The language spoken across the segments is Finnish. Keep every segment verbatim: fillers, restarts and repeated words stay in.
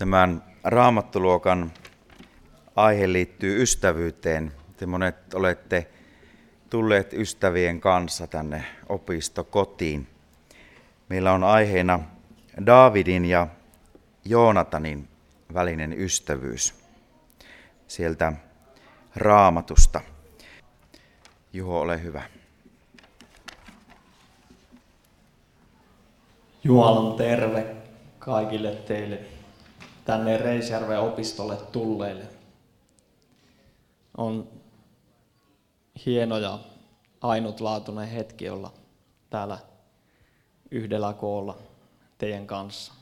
Tämän Raamattu-luokan aihe liittyy ystävyyteen. Te monet olette tulleet ystävien kanssa tänne opistokotiin. Meillä on aiheena Daavidin ja Joonatanin välinen ystävyys sieltä Raamatusta. Juho, ole hyvä. Jumalan terve kaikille teille tänne Reisjärven opistolle tulleille. On hieno ja ainutlaatuinen hetki olla täällä yhdellä koolla teidän kanssa.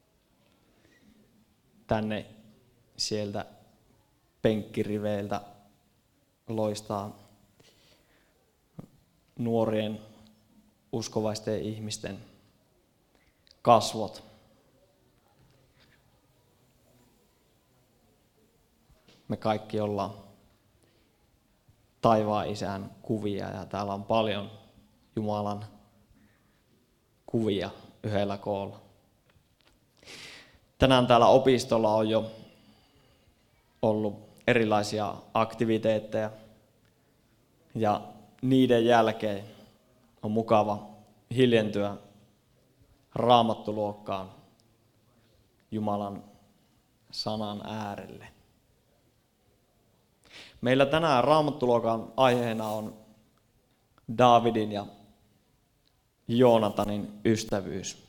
Tänne sieltä penkkiriveiltä loistaa nuorien uskovaisten ihmisten kasvot. Me kaikki ollaan taivaan Isän kuvia ja täällä on paljon Jumalan kuvia yhdellä koolla. Tänään täällä opistolla on jo ollut erilaisia aktiviteetteja ja niiden jälkeen on mukava hiljentyä Raamattuluokkaan Jumalan sanan äärelle. Meillä tänään Raamattuluokan aiheena on Daavidin ja Joonatanin ystävyys.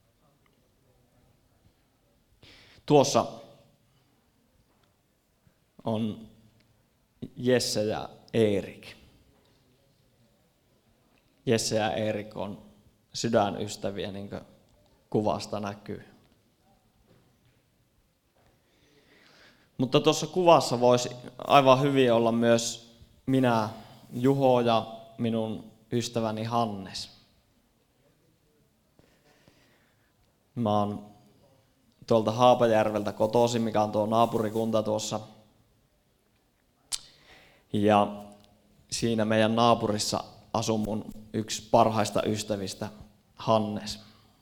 Tuossa on Jesse ja Eerik. Jesse ja Eerik on sydänystäviä, niin kuin kuvasta näkyy. Mutta tuossa kuvassa voisi aivan hyvin olla myös minä, Juho ja minun ystäväni Hannes. Mä oon tuolta Haapajärveltä kotoisin, mikä on tuo naapurikunta tuossa. Ja siinä meidän naapurissa asuu mun yksi parhaista ystävistä, Hannes.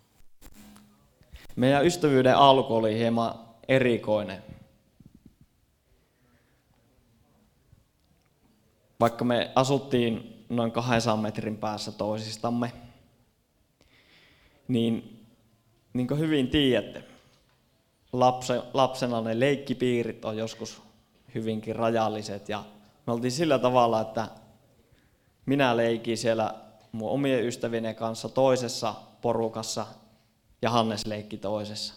Meidän ystävyyden alku oli hieman erikoinen. Vaikka me asuttiin noin kahdensadan metrin päässä toisistamme, niin niin kuin hyvin tiedätte, lapse, lapsena ne leikkipiirit on joskus hyvinkin rajalliset. Ja me oltiin sillä tavalla, että minä leikin siellä mun omien ystävien kanssa toisessa porukassa ja Hannes leikki toisessa.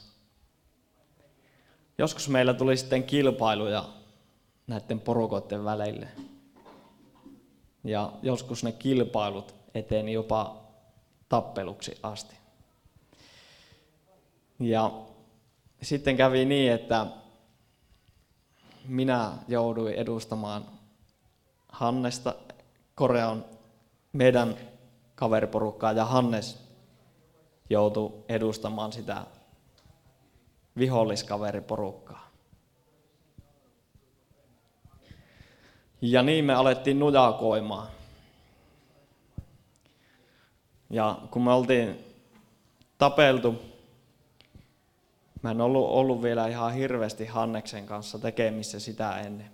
Joskus meillä tuli sitten kilpailuja näiden porukoiden välille. Ja joskus ne kilpailut eteni jopa tappeluksi asti. Ja sitten kävi niin, että minä jouduin edustamaan Hannesta, Korean meidän kaveriporukkaa, ja Hannes joutui edustamaan sitä viholliskaveriporukkaa. Ja niin me alettiin nujakoimaan. Ja kun me oltiin tapeltu, mä en ollut, ollut vielä ihan hirveästi Hanneksen kanssa tekemissä sitä ennen.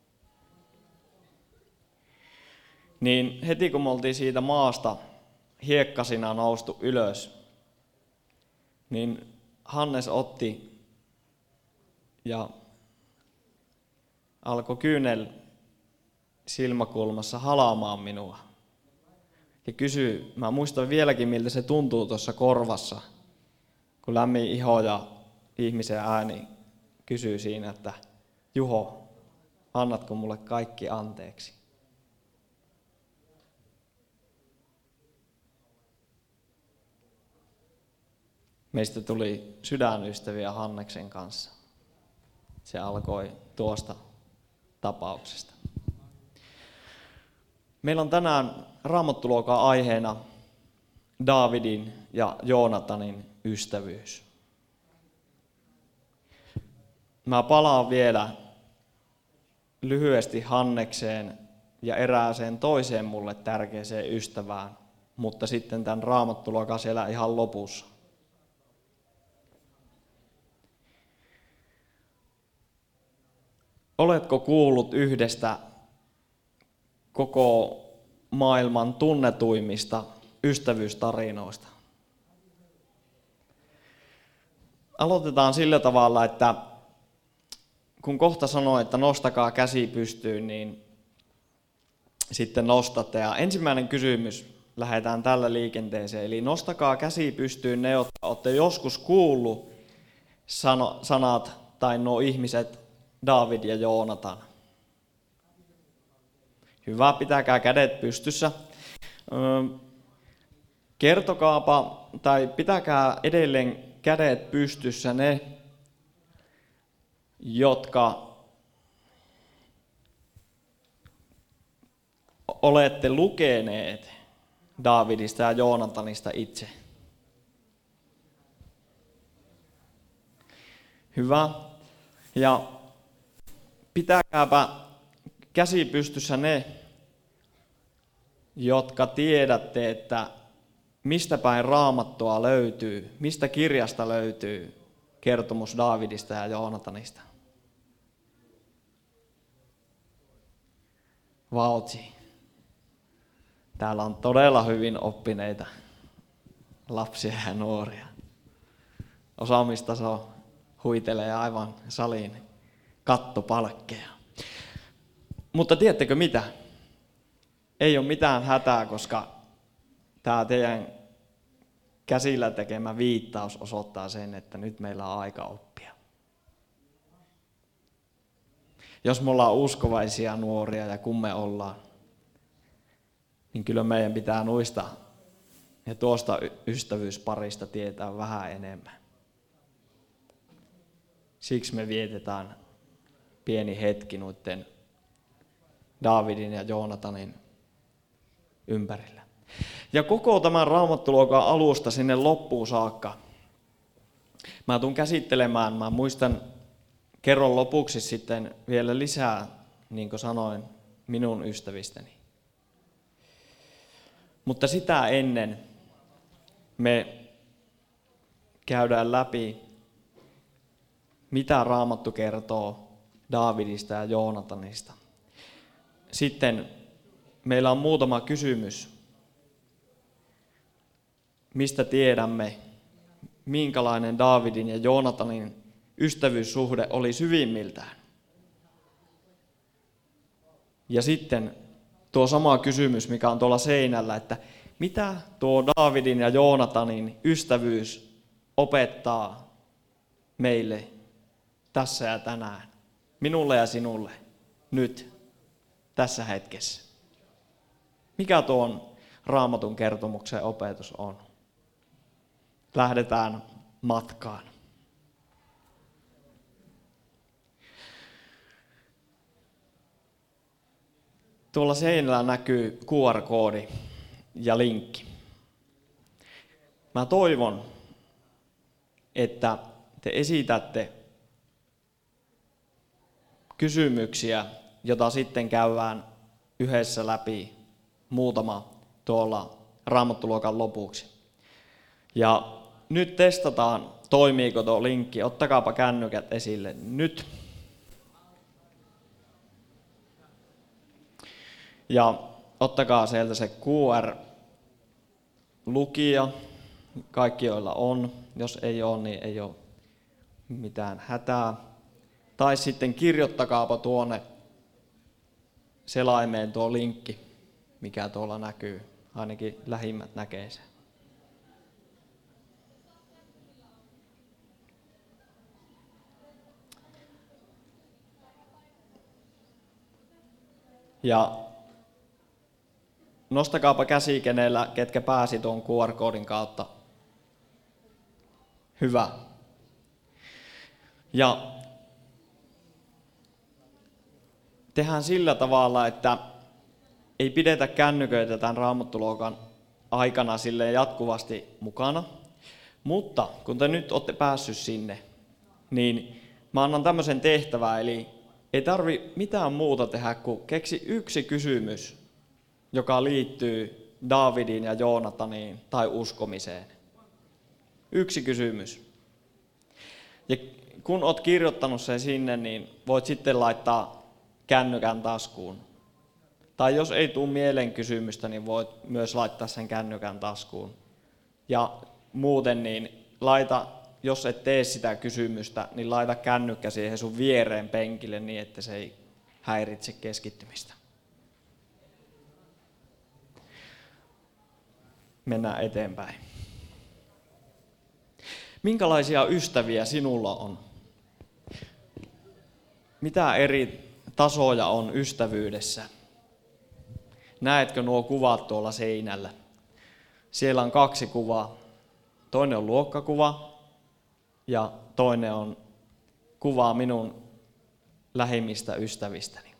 Niin heti kun me oltiin siitä maasta hiekkasina noustu ylös, niin Hannes otti ja alkoi kyynel silmäkulmassa halaamaan minua. Ja kysyi, mä muistan vieläkin miltä se tuntuu tuossa korvassa, kun lämmin iho ja ihmisen ääni kysyy siinä, että Juho, annatko mulle kaikki anteeksi? Meistä tuli sydänystäviä Hanneksen kanssa. Se alkoi tuosta tapauksesta. Meillä on tänään Raamattu-luokan aiheena Daavidin ja Joonatanin ystävyys. Mä palaan vielä lyhyesti Hannekseen ja erääseen toiseen mulle tärkeäseen ystävään, mutta sitten tämän Raamattu-luokan siellä ihan lopussa. Oletko kuullut yhdestä koko maailman tunnetuimmista ystävyystarinoista? Aloitetaan sillä tavalla, että kun kohta sanoo, että nostakaa käsi pystyyn, niin sitten nostatte. Ja ensimmäinen kysymys lähdetään tällä liikenteeseen. Eli nostakaa käsi pystyyn ne, jotka olette joskus kuullut sanat tai nuo ihmiset Daavid ja Joonatan. Hyvä, pitäkää kädet pystyssä. Kertokaapa tai pitäkää edelleen kädet pystyssä ne, jotka olette lukeneet Daavidista ja Joonatanista itse. Hyvä. Ja pitäkääpä käsi pystyssä ne, jotka tiedätte, että mistä päin Raamattua löytyy, mistä kirjasta löytyy kertomus Daavidista ja Joonatanista. Vautsi. Täällä on todella hyvin oppineita lapsia ja nuoria. Osaamistaso huitelee aivan salin kattopalkkeja. Mutta tiedättekö mitä? Ei ole mitään hätää, koska tämä teidän käsillä tekemä viittaus osoittaa sen, että nyt meillä on aika oppia. Jos me ollaan uskovaisia nuoria ja kun me ollaan, niin kyllä meidän pitää nuista ja tuosta ystävyysparista tietää vähän enemmän. Siksi me vietetään pieni hetki noiden Daavidin ja Joonatanin ympärillä. Ja koko tämän Raamattu-luokan alusta sinne loppuun saakka mä tuun käsittelemään, mä muistan, kerron lopuksi sitten vielä lisää, niin kuin sanoin, minun ystävistäni. Mutta sitä ennen me käydään läpi, mitä Raamattu kertoo Daavidista ja Joonatanista. Sitten meillä on muutama kysymys, mistä tiedämme, minkälainen Daavidin ja Joonatanin ystävyyssuhde oli syvimmiltään. Ja sitten tuo sama kysymys, mikä on tuolla seinällä, että mitä tuo Daavidin ja Joonatanin ystävyys opettaa meille tässä ja tänään, minulle ja sinulle, nyt, tässä hetkessä. Mikä tuon Raamatun kertomuksen opetus on? Lähdetään matkaan. Tuolla seinällä näkyy Q R-koodi ja linkki. Mä toivon, että te esitätte kysymyksiä, jota sitten käydään yhdessä läpi muutama tuolla Raamattu-luokan lopuksi. Ja nyt testataan, toimiiko tuo linkki. Ottakaapa kännykät esille nyt. Ja ottakaa sieltä se Q R-lukija, kaikki joilla on. Jos ei ole, niin ei ole mitään hätää. Tai sitten kirjoittakaapa tuonne selaimeen tuo linkki, mikä tuolla näkyy. Ainakin lähimmät näkee sen. Ja nostakaapa käsi, kenellä, ketkä pääsi tuon Q R-koodin kautta. Hyvä. Ja tehdään sillä tavalla, että ei pidetä kännyköitä tämän Raamattu-luokan aikana silleen jatkuvasti mukana. Mutta kun te nyt olette päässyt sinne, niin mä annan tämmöisen tehtävän, eli ei tarvi mitään muuta tehdä kuin keksi yksi kysymys, joka liittyy Daavidin ja Joonataniin tai uskomiseen. Yksi kysymys. Ja kun oot kirjoittanut sen sinne, niin voit sitten laittaa kännykän taskuun. Tai jos ei tule mieleen kysymystä, niin voit myös laittaa sen kännykän taskuun. Ja muuten niin laita, jos et tee sitä kysymystä, niin laita kännykkä siihen sun viereen penkille niin, että se ei häiritse keskittymistä. Mennään eteenpäin. Minkälaisia ystäviä sinulla on? Mitä eri tasoja on ystävyydessä? Näetkö nuo kuvat tuolla seinällä? Siellä on kaksi kuvaa. Toinen on luokkakuva ja toinen on kuva minun lähimmistä ystävistäni.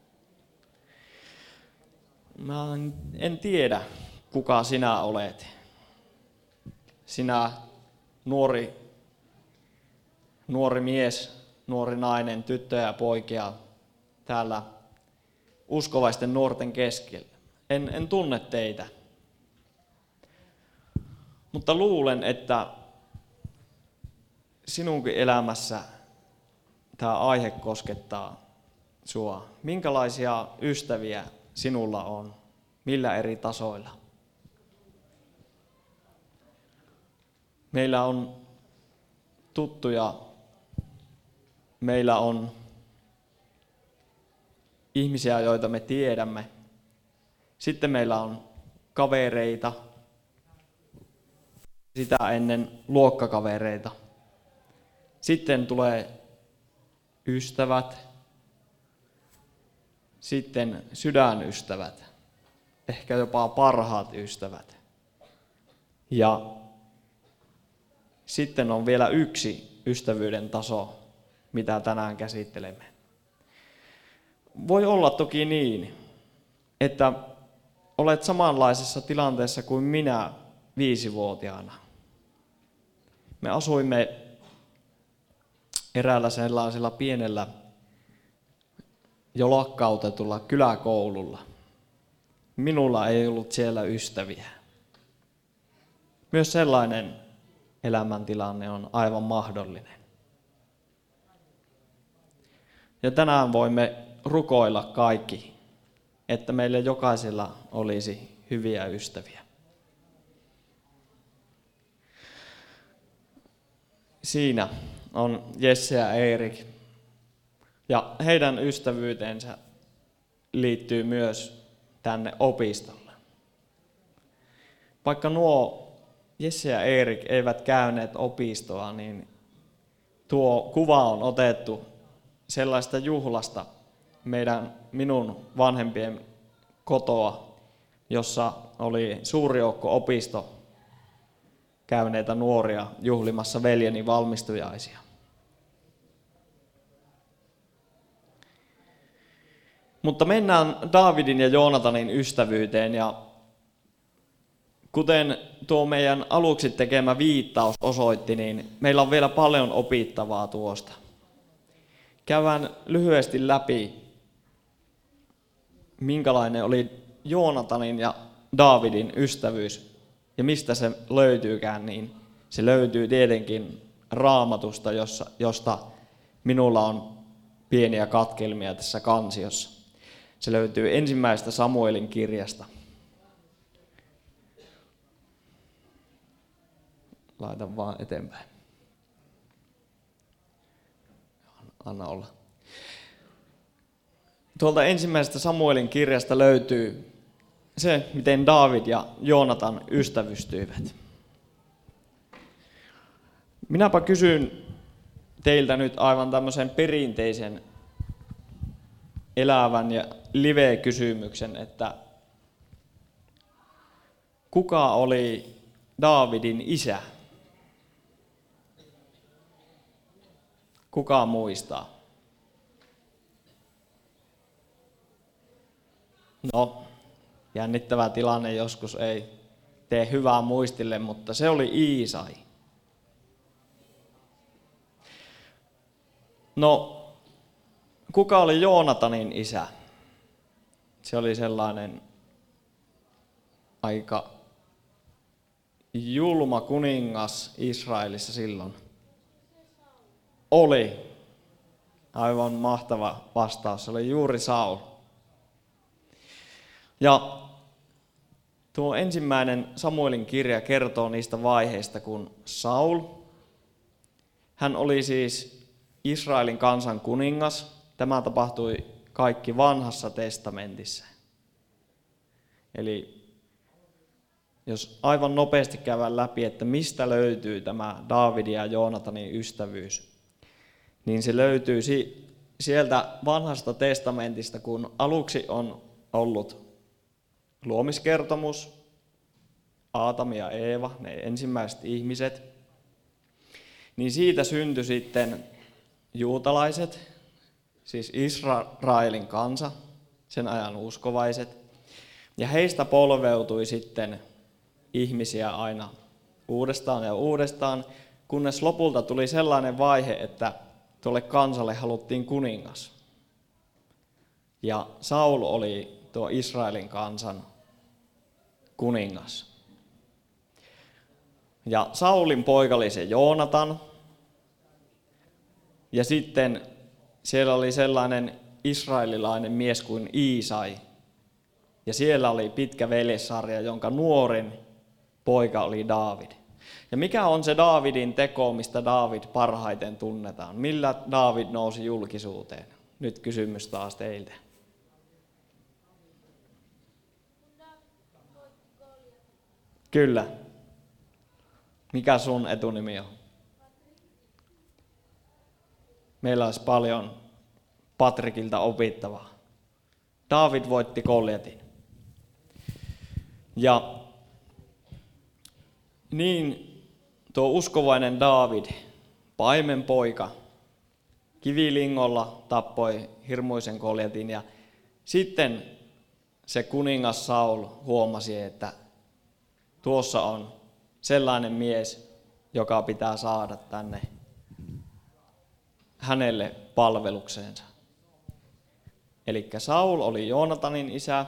Mä en tiedä, kuka sinä olet. Sinä nuori, nuori mies, nuori nainen, tyttö ja poikia täällä uskovaisten nuorten keskellä. En, en tunne teitä. Mutta luulen, että sinunkin elämässä tämä aihe koskettaa sua. Minkälaisia ystäviä sinulla on? Millä eri tasoilla? Meillä on tuttuja, meillä on ihmisiä, joita me tiedämme. Sitten meillä on kavereita, sitä ennen luokkakavereita. Sitten tulee ystävät, sitten sydänystävät, ehkä jopa parhaat ystävät. Ja sitten on vielä yksi ystävyyden taso, mitä tänään käsittelemme. Voi olla toki niin, että olet samanlaisessa tilanteessa kuin minä viisivuotiaana. Me asuimme eräällä sellaisella pienellä jo lakkautetulla kyläkoululla. Minulla ei ollut siellä ystäviä. Myös sellainen elämäntilanne on aivan mahdollinen. Ja tänään voimme rukoilla kaikki, että meille jokaisella olisi hyviä ystäviä. Siinä on Jesse ja Erik. Ja heidän ystävyyteensä liittyy myös tänne opistolle. Vaikka nuo Jesse ja Erik eivät käyneet opistoa, niin tuo kuva on otettu sellaista juhlasta meidän minun vanhempien kotoa, jossa oli suuri joukko opisto käyneitä nuoria juhlimassa veljeni valmistujaisia. Mutta mennään Daavidin ja Joonatanin ystävyyteen, ja kuten tuo meidän aluksi tekemä viittaus osoitti, niin meillä on vielä paljon opittavaa tuosta. Käydään lyhyesti läpi, minkälainen oli Joonatanin ja Daavidin ystävyys ja mistä se löytyykään, niin se löytyy tietenkin Raamatusta, jossa, josta minulla on pieniä katkelmia tässä kansiossa. Se löytyy ensimmäisestä Samuelin kirjasta. Laitan vaan eteenpäin. Anna olla. Tuolta ensimmäisestä Samuelin kirjasta löytyy se, miten Daavid ja Joonatan ystävystyivät. Minäpä kysyn teiltä nyt aivan tämmöisen perinteisen elävän ja live-kysymyksen, että kuka oli Daavidin isä? Kuka muistaa? No, jännittävä tilanne joskus ei tee hyvää muistille, mutta se oli Iisai. No, kuka oli Joonatanin isä? Se oli sellainen aika julma kuningas Israelissa silloin. Oli. Aivan mahtava vastaus. Se oli juuri Saul. Ja tuo ensimmäinen Samuelin kirja kertoo niistä vaiheista, kun Saul, hän oli siis Israelin kansan kuningas. Tämä tapahtui kaikki vanhassa testamentissa. Eli jos aivan nopeasti käydään läpi, että mistä löytyy tämä Daavidin ja Joonatanin ystävyys, niin se löytyy sieltä vanhasta testamentista, kun aluksi on ollut luomiskertomus, Aatam ja Eeva, ne ensimmäiset ihmiset, niin siitä syntyi sitten juutalaiset, siis Israelin kansa, sen ajan uskovaiset, ja heistä polveutui sitten ihmisiä aina uudestaan ja uudestaan, kunnes lopulta tuli sellainen vaihe, että tuolle kansalle haluttiin kuningas. Ja Saul oli tuo Israelin kansan kuningas. Ja Saulin poika oli se Joonatan. Ja sitten siellä oli sellainen israelilainen mies kuin Iisai. Ja siellä oli pitkä veljessarja, jonka nuorin poika oli Daavid. Ja mikä on se Daavidin teko, mistä Daavid parhaiten tunnetaan? Millä Daavid nousi julkisuuteen? Nyt kysymys taas teiltä. Kyllä. Mikä sun etunimi on? Meillä olisi paljon Patrikilta opittavaa. Daavid voitti Goljatin. Ja niin tuo uskovainen Daavid, paimenpoika, kivilingolla tappoi hirmuisen Goljatin ja sitten se kuningas Saul huomasi, että tuossa on sellainen mies, joka pitää saada tänne hänelle palvelukseensa. Eli Saul oli Joonatanin isä,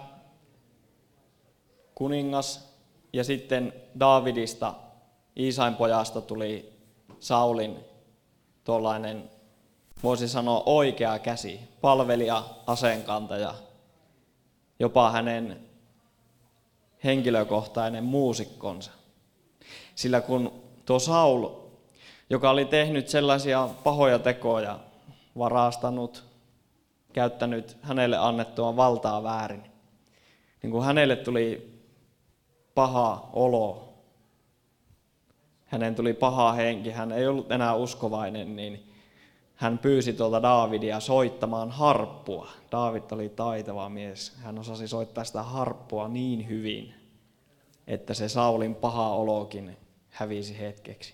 kuningas, ja sitten Daavidista, Iisain pojasta, tuli Saulin tuollainen, voisi sanoa, oikea käsi, palvelija, aseenkantaja, jopa hänen henkilökohtainen muusikkonsa. Sillä kun tuo Saul, joka oli tehnyt sellaisia pahoja tekoja, varastanut, käyttänyt hänelle annettua valtaa väärin, niin kun hänelle tuli paha olo, hänen tuli paha henki, hän ei ollut enää uskovainen, niin hän pyysi tuolta Daavidia soittamaan harppua. Daavid oli taitava mies, hän osasi soittaa sitä harppua niin hyvin, että se Saulin paha olokin hävisi hetkeksi.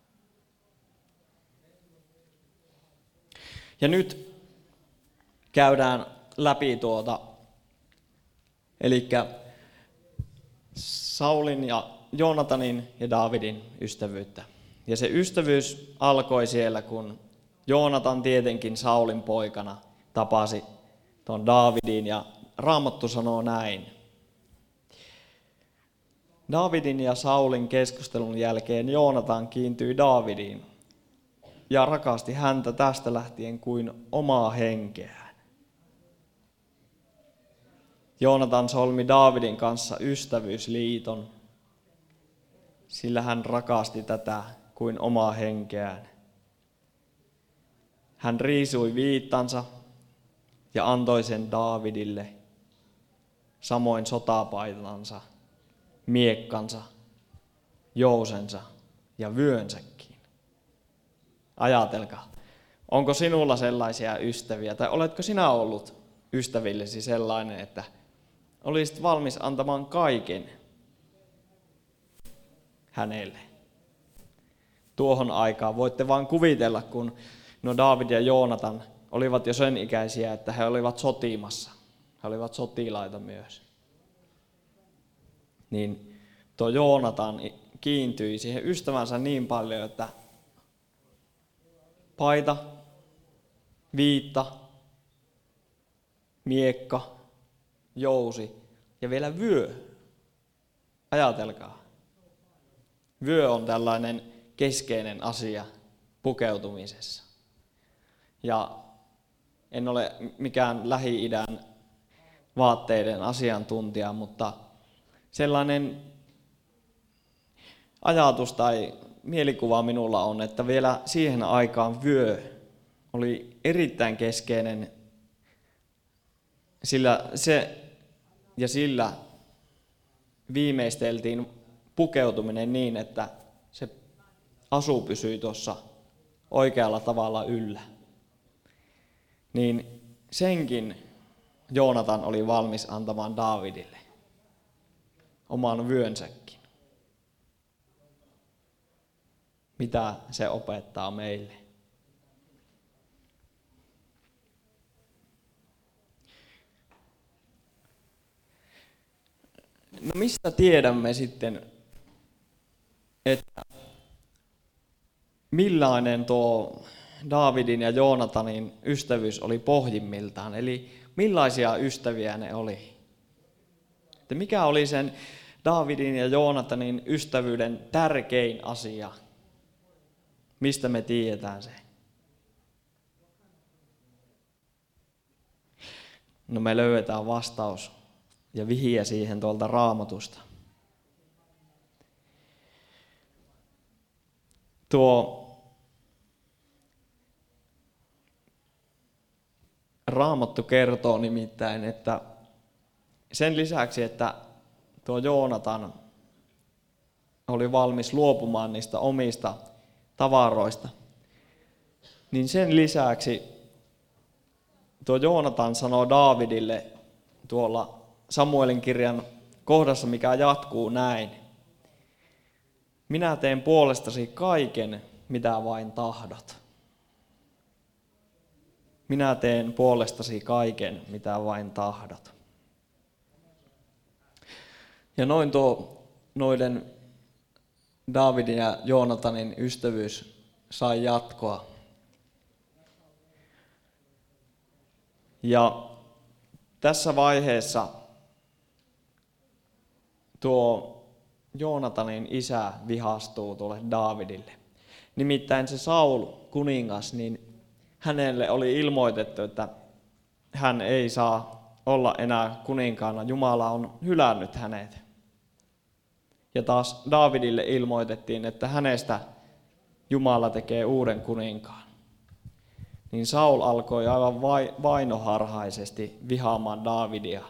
Ja nyt käydään läpi tuota, eli Saulin ja Joonatanin ja Daavidin ystävyyttä. Ja se ystävyys alkoi siellä, kun Joonatan tietenkin Saulin poikana tapasi tuon Daavidin, ja Raamattu sanoo näin. Daavidin ja Saulin keskustelun jälkeen Joonatan kiintyi Daavidiin ja rakasti häntä tästä lähtien kuin omaa henkeään. Joonatan solmi Daavidin kanssa ystävyysliiton, sillä hän rakasti tätä kuin omaa henkeään. Hän riisui viittansa ja antoi sen Daavidille, samoin sotapaitansa, miekkansa, jousensa ja vyönsäkin. Ajatelkaa, onko sinulla sellaisia ystäviä, tai oletko sinä ollut ystävillesi sellainen, että olisit valmis antamaan kaiken hänelle? Tuohon aikaan voitte vain kuvitella, kun no Daavid ja Joonatan olivat jo sen ikäisiä, että he olivat sotimassa. He olivat sotilaita myös. Niin tuo Joonatan kiintyi siihen ystävänsä niin paljon, että paita, viitta, miekka, jousi ja vielä vyö. Ajatelkaa. Vyö on tällainen keskeinen asia pukeutumisessa. ja en ole mikään Lähi-idän vaatteiden asiantuntija, mutta sellainen ajatus tai mielikuva minulla on, että vielä siihen aikaan vyö oli erittäin keskeinen, sillä se ja sillä viimeisteltiin pukeutuminen niin, että se asu pysyi tuossa oikealla tavalla yllä. Niin senkin Joonatan oli valmis antamaan Daavidille, oman vyönsäkin. Mitä se opettaa meille? No mistä tiedämme sitten, että millainen tuo Daavidin ja Joonatanin ystävyys oli pohjimmiltaan, eli millaisia ystäviä ne oli? Että mikä oli sen Daavidin ja Joonatanin ystävyyden tärkein asia? Mistä me tiedetään se? No me löydetään vastaus ja vihiä siihen tuolta Raamatusta. Tuo Raamattu kertoo nimittäin, että sen lisäksi, että tuo Joonatan oli valmis luopumaan niistä omista tavaroista, niin sen lisäksi tuo Joonatan sanoo Daavidille tuolla Samuelin kirjan kohdassa, mikä jatkuu näin. Minä teen puolestasi kaiken, mitä vain tahdot. Minä teen puolestasi kaiken, mitä vain tahdot. Ja noin tuo noiden Daavidin ja Joonatanin ystävyys sai jatkoa. Ja tässä vaiheessa tuo Joonatanin isä vihastuu tuolle Daavidille. Nimittäin se Saul kuningas, niin hänelle oli ilmoitettu, että hän ei saa olla enää kuninkaana. Jumala on hylännyt hänet. Ja taas Daavidille ilmoitettiin, että hänestä Jumala tekee uuden kuninkaan. Niin Saul alkoi aivan vainoharhaisesti vihaamaan Daavidia.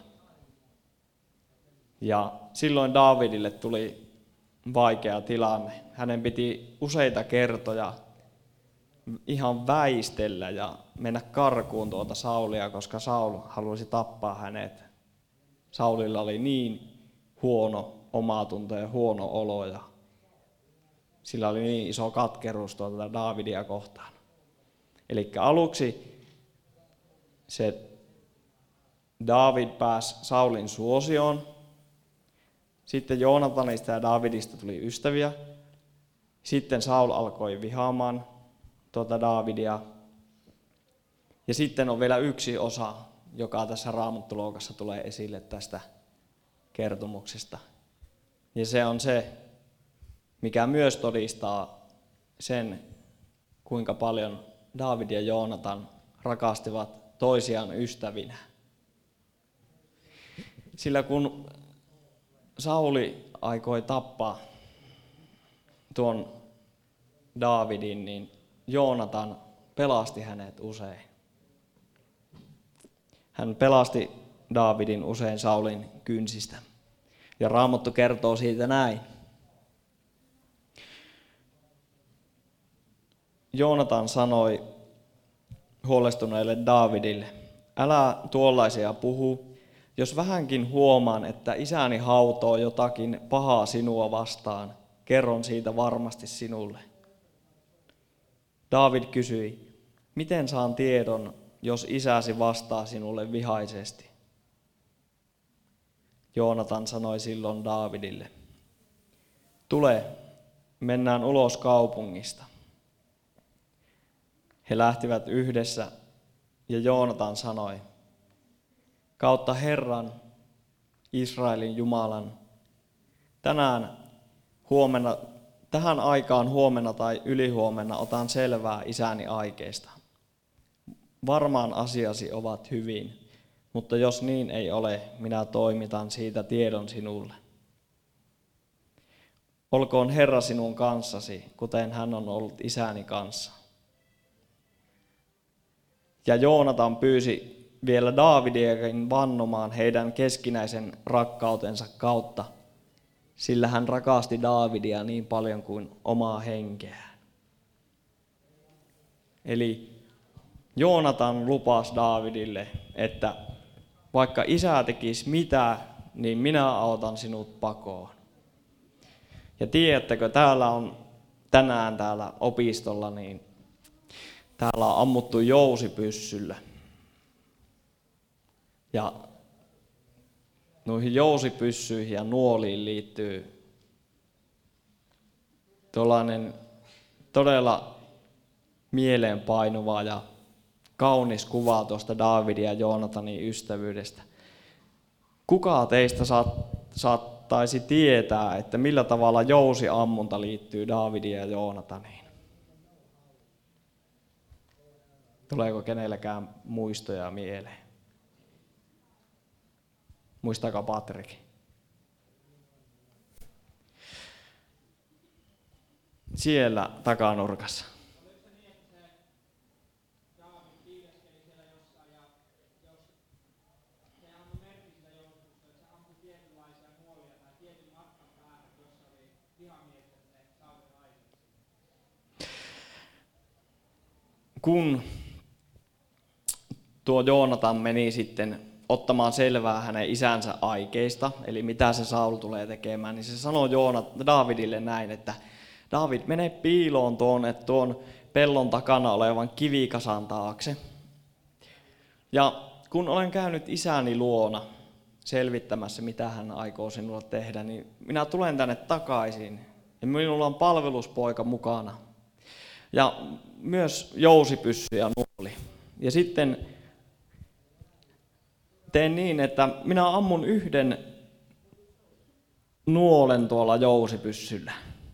Ja silloin Daavidille tuli vaikea tilanne. Hänen piti useita kertoja ihan väistellä ja mennä karkuun tuota Saulia, koska Saul halusi tappaa hänet. Saulilla oli niin huono omatunto ja huono olo ja sillä oli niin iso katkeruus tuota Daavidia kohtaan. Eli aluksi se Daavid pääsi Saulin suosioon. Sitten Joonatanista ja Daavidista tuli ystäviä. Sitten Saul alkoi vihaamaan tuota Daavidia. Ja sitten on vielä yksi osa, joka tässä Raamattulookassa tulee esille tästä kertomuksesta. Ja se on se, mikä myös todistaa sen, kuinka paljon Daavid ja Joonatan rakastivat toisiaan ystävinä. Sillä kun Sauli aikoi tappaa tuon Daavidin, niin Joonatan pelasti hänet usein. Hän pelasti Daavidin usein Saulin kynsistä. Ja Raamattu kertoo siitä näin. Joonatan sanoi huolestuneelle Daavidille, älä tuollaisia puhu, jos vähänkin huomaan, että isäni hautoo jotakin pahaa sinua vastaan, kerron siitä varmasti sinulle. Daavid kysyi, miten saan tiedon, jos isäsi vastaa sinulle vihaisesti? Joonatan sanoi silloin Daavidille, tule, mennään ulos kaupungista. He lähtivät yhdessä ja Joonatan sanoi, kautta Herran, Israelin Jumalan, tänään huomenna, tähän aikaan huomenna tai ylihuomenna otan selvää isäni aikeista. varmaan asiasi ovat hyvin, mutta jos niin ei ole, minä toimitan siitä tiedon sinulle. Olkoon Herra sinun kanssasi, kuten hän on ollut isäni kanssa. Ja Joonatan pyysi vielä Daavidiakin vannomaan heidän keskinäisen rakkautensa kautta, sillä hän rakasti Daavidia niin paljon kuin omaa henkeään. Eli Joonatan lupasi Daavidille, että vaikka isä tekisi mitä, niin minä autan sinut pakoon. Ja tiedättekö, täällä on tänään täällä opistolla, niin täällä on ammuttu jousipyssyllä. Ja noihin jousipyssyihin ja nuoliin liittyy tuollainen todella mieleenpainuva ja kaunis kuva tuosta Daavidin ja Joonatanin ystävyydestä. Kuka teistä saattaisi tietää, että millä tavalla jousiammunta liittyy Daavidin ja Joonataniin? Tuleeko kenelläkään muistoja mieleen? Muistaako Patrik? Siellä takanurkassa. Kun tuo Joonatan meni sitten ottamaan selvää hänen isänsä aikeista, eli mitä se Saul tulee tekemään, niin se sanoi Joonat, Daavidille näin, että Daavid, mene piiloon tuonne tuon pellon takana olevan kivikasan taakse. Ja kun olen käynyt isäni luona selvittämässä, mitä hän aikoo sinulle tehdä, niin minä tulen tänne takaisin ja minulla on palveluspoika mukana. Ja myös jousipyssy ja nuoli. Ja sitten teen niin, että minä ammun yhden nuolen tuolla jousipyssyllä.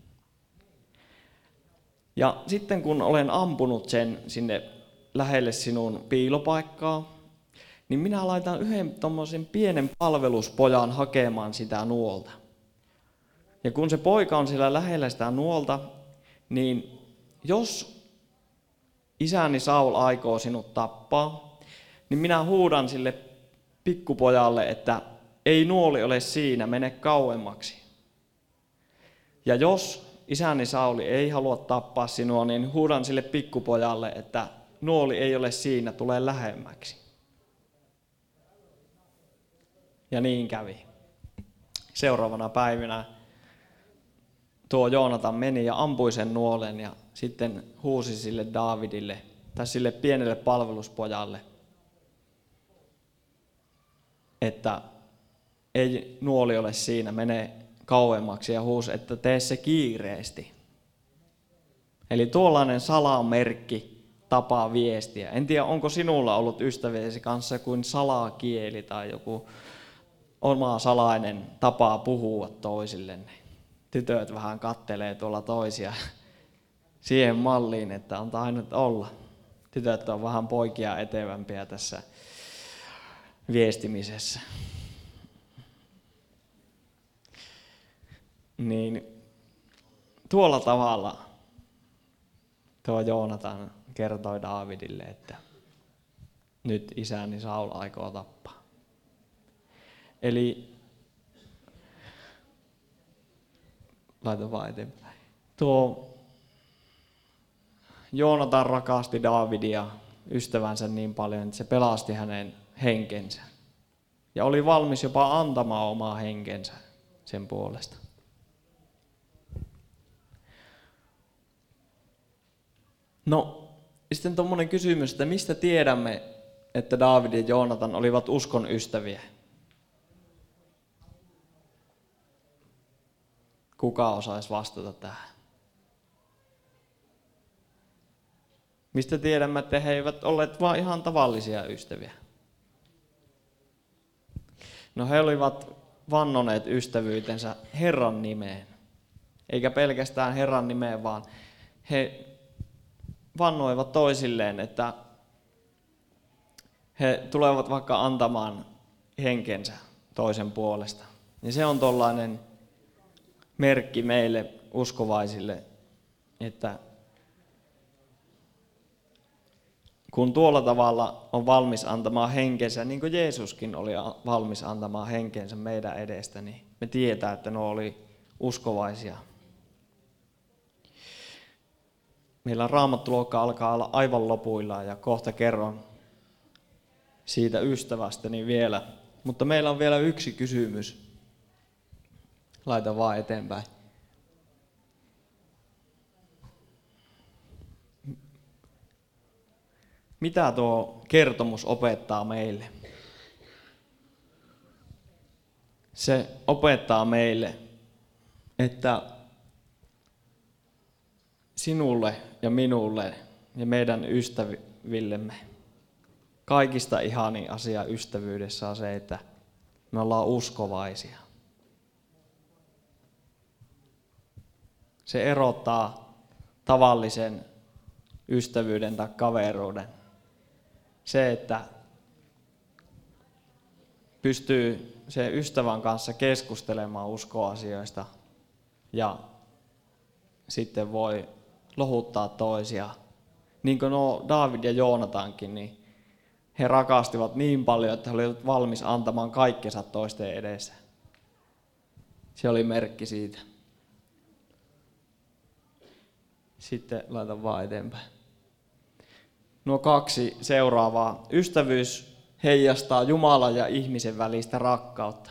Ja sitten kun olen ampunut sen sinne lähelle sinun piilopaikkaa, niin minä laitan yhden tommosen pienen palveluspojan hakemaan sitä nuolta. Ja kun se poika on siellä lähellä sitä nuolta, niin jos isäni Saul aikoo sinut tappaa, niin minä huudan sille pikkupojalle, että ei nuoli ole siinä, mene kauemmaksi. Ja jos isäni Sauli ei halua tappaa sinua, niin huudan sille pikkupojalle, että nuoli ei ole siinä, tule lähemmäksi. Ja niin kävi. Seuraavana päivinä tuo Joonatan meni ja ampui sen nuolen ja sitten huusi sille Daavidille tai sille pienelle palveluspojalle, että ei nuoli ole siinä, mene kauemmaksi, ja huusi, että tee se kiireesti. Eli tuollainen salamerkki tapaa viestiä. En tiedä, onko sinulla ollut ystäviesi kanssa kuin salakieli tai joku oma salainen tapa puhua toisillenne. Tytöt vähän kattelee tuolla toisia siihen malliin, että on tainnut olla. Tytöt on vähän poikia etevämpiä tässä viestimisessä. Niin tuolla tavalla tuo Joonatan kertoi Daavidille, että nyt isäni Saul aikoo tappaa. Eli laita vaan eteenpäin. Tuo Joonatan rakasti Daavidia, ystävänsä, niin paljon, että se pelasti hänen henkensä. Ja oli valmis jopa antamaan omaa henkensä sen puolesta. No, sitten tuommoinen kysymys, että mistä tiedämme, että Daavid ja Joonatan olivat uskon ystäviä? Kuka osaisi vastata tähän? Mistä tiedämme, että he eivät olleet vain ihan tavallisia ystäviä? No, he olivat vannoneet ystävyytensä Herran nimeen. Eikä pelkästään Herran nimeen, vaan he vannoivat toisilleen, että he tulevat vaikka antamaan henkensä toisen puolesta. Ja se on tollainen merkki meille uskovaisille, että kun tuolla tavalla on valmis antamaan henkensä, niin kuin Jeesuskin oli valmis antamaan henkensä meidän edestä, niin me tietää, että ne oli uskovaisia. Meillä Raamattuluokka alkaa olla aivan lopuillaan ja kohta kerron siitä ystävästäni vielä. Mutta meillä on vielä yksi kysymys. Laita vaan eteenpäin. Mitä tuo kertomus opettaa meille? Se opettaa meille, että sinulle ja minulle ja meidän ystävillemme kaikista ihanin asia ystävyydessä on se, että me ollaan uskovaisia. Se erottaa tavallisen ystävyyden tai kaveruuden. Se, että pystyy se ystävän kanssa keskustelemaan uskoasioista ja sitten voi lohuttaa toisia. Niin kuin no Daavid ja Joonatankin, niin he rakastivat niin paljon, että he olivat valmis antamaan kaikkensa toisten edessä. Se oli merkki siitä. Sitten laitan vaan eteenpäin. Nuo kaksi seuraavaa. Ystävyys heijastaa Jumalan ja ihmisen välistä rakkautta.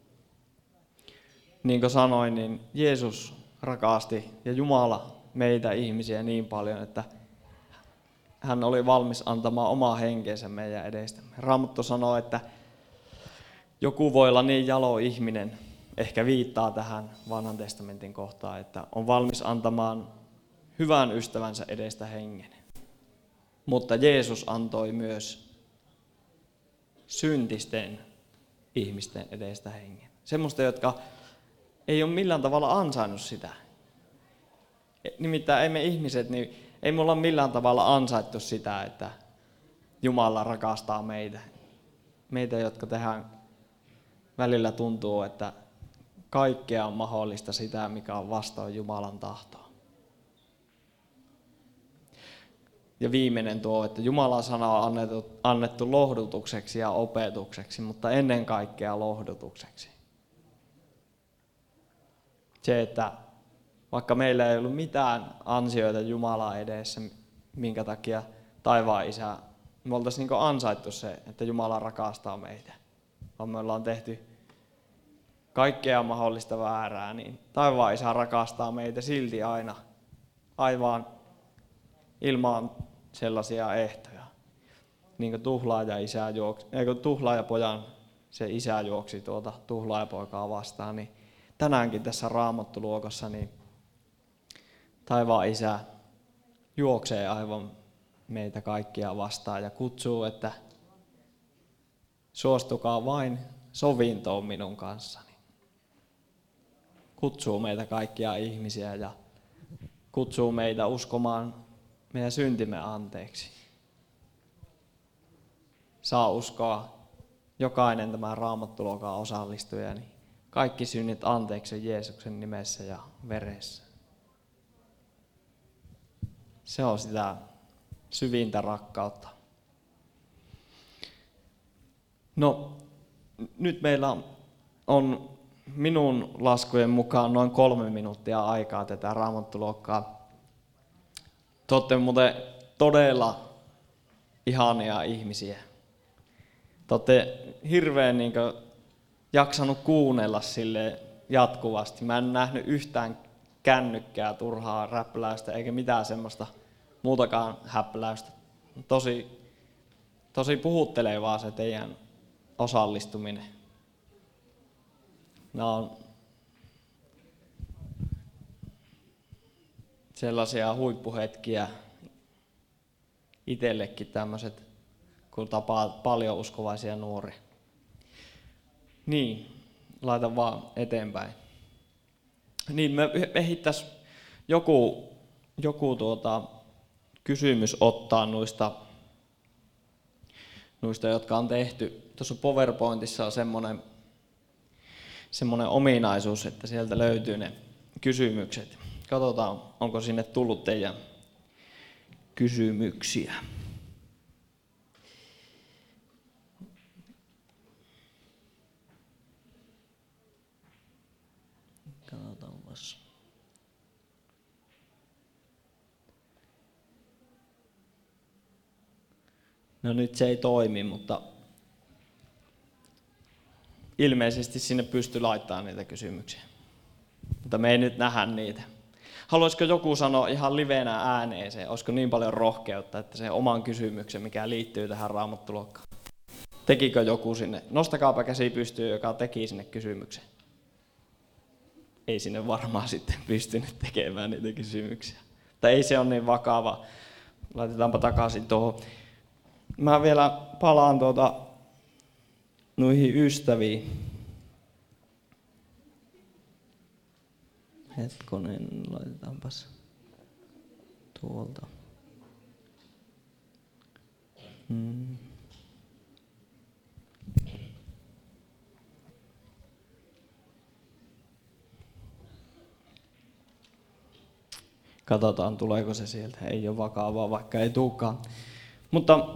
Niin kuin sanoin, niin Jeesus rakasti ja Jumala meitä ihmisiä niin paljon, että hän oli valmis antamaan omaa henkeensä meidän edestämme. Raamattu sanoo, että joku voi olla niin jalo ihminen, ehkä viittaa tähän vanhan testamentin kohtaan, että on valmis antamaan hyvän ystävänsä edestä hengen. Mutta Jeesus antoi myös syntisten ihmisten edestä hengen. Semmoista, jotka ei ole millään tavalla ansainnut sitä. Nimittäin ei me ihmiset, niin ei me olla millään tavalla ansaittu sitä, että Jumala rakastaa meitä. Meitä, jotka tehdään välillä tuntuu, että kaikkea on mahdollista sitä, mikä on vastoin Jumalan tahtoa. Ja viimeinen tuo, että Jumalan sana on annettu, annettu lohdutukseksi ja opetukseksi, mutta ennen kaikkea lohdutukseksi. Se, että vaikka meillä ei ollut mitään ansioita Jumalaa edessä, minkä takia taivaan Isä, me oltaisiin niin ansaittu se, että Jumala rakastaa meitä. Vaan me ollaan tehty kaikkea mahdollista väärää, niin taivaan Isä rakastaa meitä silti aina, aivan ilman sellaisia ehtoja. Niin kuin tuhlaaja, isä juoksi, eikö tuhlaajapojan se isä juoksi tuota tuhlaajapoikaa vastaan, niin tänäänkin tässä Raamattuluokassa niin taivaan Isä juoksee aivan meitä kaikkia vastaan ja kutsuu, että suostukaa vain sovintoon minun kanssani. Kutsuu meitä kaikkia ihmisiä ja kutsuu meitä uskomaan meidän syntimme anteeksi. Saa uskoa jokainen tämän Raamattuluokan osallistuja, niin kaikki synnit anteeksi Jeesuksen nimessä ja veressä. Se on sitä syvintä rakkautta. No, nyt meillä on minun laskujen mukaan noin kolme minuuttia aikaa tätä Raamattuluokkaa. Te olette muuten todella ihania ihmisiä. Te olette hirveän niin kuin jaksanut kuunnella sille jatkuvasti. Mä en nähnyt yhtään kännykkää, turhaa räpläystä eikä mitään semmoista muutakaan häpläystä. Tosi, tosi puhuttelevaa se teidän osallistuminen. Nämä on sellaisia huippuhetkiä itsellekin tämmöiset, kun tapaa paljon uskovaisia nuoria. Niin, laitan vaan eteenpäin. Niin, me ehdittäisiin joku, joku tuota, kysymys ottaa noista, noista, jotka on tehty. Tuossa PowerPointissa on semmoinen, semmoinen ominaisuus, että sieltä löytyy ne kysymykset. Katsotaan, onko sinne tullut teidän kysymyksiä. Katsotaanpas. No nyt se ei toimi, mutta ilmeisesti sinne pystyy laittamaan niitä kysymyksiä. Mutta me ei nyt nähdä niitä. Haluaisiko joku sanoa ihan livenä ääneeseen? Olisiko niin paljon rohkeutta, että se oman kysymyksen, mikä liittyy tähän Raamattuluokkaan? Tekikö joku sinne? Nostakaapa käsi pystyyn, joka teki sinne kysymyksen. Ei sinne varmaan sitten pystynyt tekemään niitä kysymyksiä. Tai ei se ole niin vakava. Laitetaanpa takaisin tuohon. Mä vielä palaan tuota noihin ystäviin. Hetkonen, laitetaanpas tuolta. Hmm. Katsotaan, tuleeko se sieltä. Ei ole vakavaa, vaikka ei tulekaan. Mutta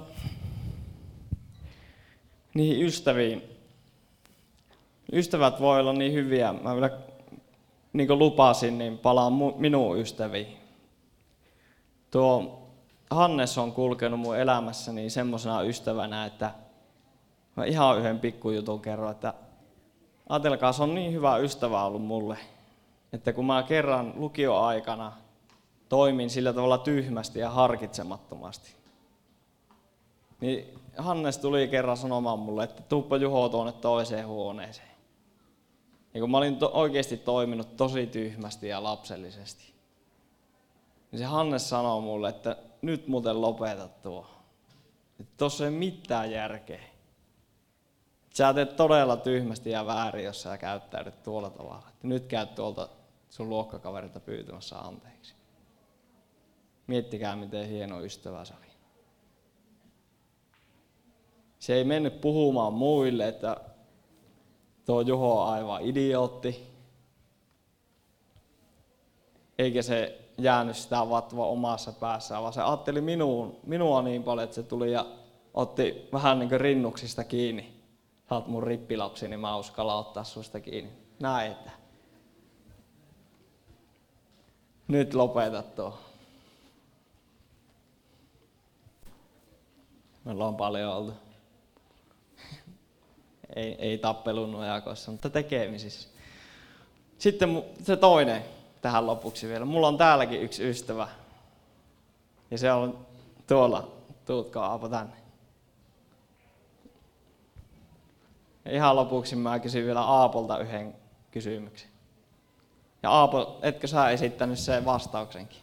niihin ystäviin. Ystävät voi olla niin hyviä. Mä vielä, niin kuin lupasin, niin palaan minun ystäviin. Tuo Hannes on kulkenut mun elämässäni semmoisena ystävänä, että mä ihan yhden pikkujutun kerron, että ajatelkaa, se on niin hyvä ystävä ollut mulle, että kun mä kerran lukioaikana toimin sillä tavalla tyhmästi ja harkitsemattomasti, niin Hannes tuli kerran sanomaan mulle, että tuuppa Juho tuonne toiseen huoneeseen. Ja kun mä olin to- oikeasti toiminut tosi tyhmästi ja lapsellisesti, niin se Hannes sanoi mulle, että nyt muuten lopeta tuo. Että tossa ei mitään järkeä. Sä teet todella tyhmästi ja väärin, jos sä käyttäydyt tuolla tavalla. Että nyt käyt tuolta sun luokkakaverilta pyytämässä anteeksi. Miettikää, miten hieno ystävä se oli. Se ei mennyt puhumaan muille, että tuo Juho on aivan idiootti. Eikä se jäänyt sitä vatvoa omassa päässään, vaan se ajatteli minuun, minua niin paljon, että se tuli ja otti vähän niin kuin rinnuksista kiinni. Sä oot mun rippilapsi, niin mä uskallan ottaa susta kiinni. Näin, että nyt lopeta tuo. Meillä on paljon oltu. Ei, ei tappelun nojakoissa, mutta tekemisissä. Sitten se toinen tähän lopuksi vielä. Mulla on täälläkin yksi ystävä. Ja se on tuolla. Tuutko Aapo tänne. Ja ihan lopuksi mä kysyn vielä Aapolta yhden kysymyksen. Ja Aapo, etkö sä esittänyt sen vastauksenkin?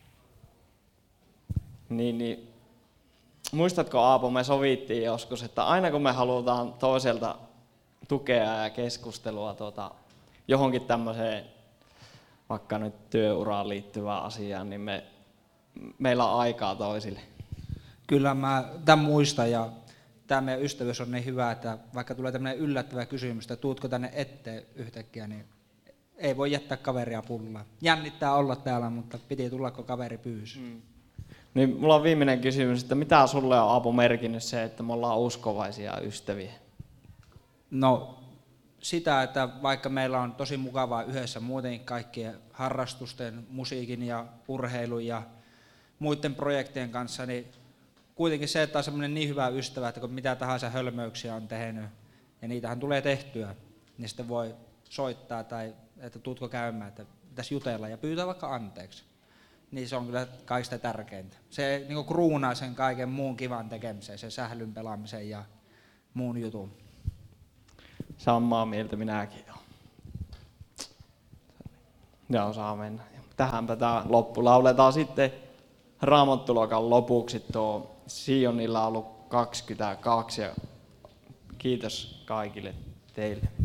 Niin, niin. Muistatko Aapo, me sovittiin joskus, että aina kun me halutaan toiselta tukea ja keskustelua tuota, johonkin tämmöiseen, vaikka nyt työuraan liittyvään asiaan, niin me, meillä on aikaa toisille. Kyllä mä tämän muistan ja tämä meidän ystävyys on niin hyvä, että vaikka tulee tämmöinen yllättävä kysymys, että tuutko tänne eteen yhtäkkiä, niin ei voi jättää kaveria pullaan. Jännittää olla täällä, mutta piti tulla, kun kaveri pyysi. Mm. Niin mulla on viimeinen kysymys, että mitä sulle on Aapo merkinnyt se, että me ollaan uskovaisia ystäviä? No sitä, että vaikka meillä on tosi mukavaa yhdessä muutenkin kaikkien harrastusten, musiikin ja urheilun ja muiden projektien kanssa, niin kuitenkin se, että on semmoinen niin hyvä ystävä, että kun mitä tahansa hölmöyksiä on tehnyt, ja niitähän tulee tehtyä, niin sitten voi soittaa tai että tuutko käymään, että pitäisi jutella ja pyytää vaikka anteeksi. Niin se on kyllä kaikista tärkeintä. Se niin kuin kruunaa sen kaiken muun kivan tekemisen, sen sählyn pelaamisen ja muun jutun. Samaa mieltä minäkin olen. Joo, saa mennä. Tähänpä tämä loppu. Lauletaan sitten Raamattuluokan lopuksi tuo Sionilla ollut kaksikymmentäkaksi. Ja kiitos kaikille teille.